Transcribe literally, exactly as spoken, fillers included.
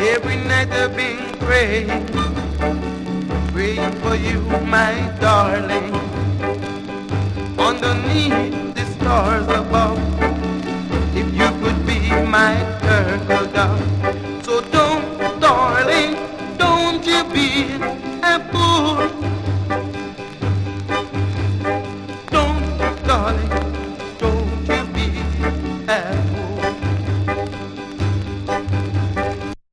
Every night I've been praying, praying for you, my darling, underneath the stars above.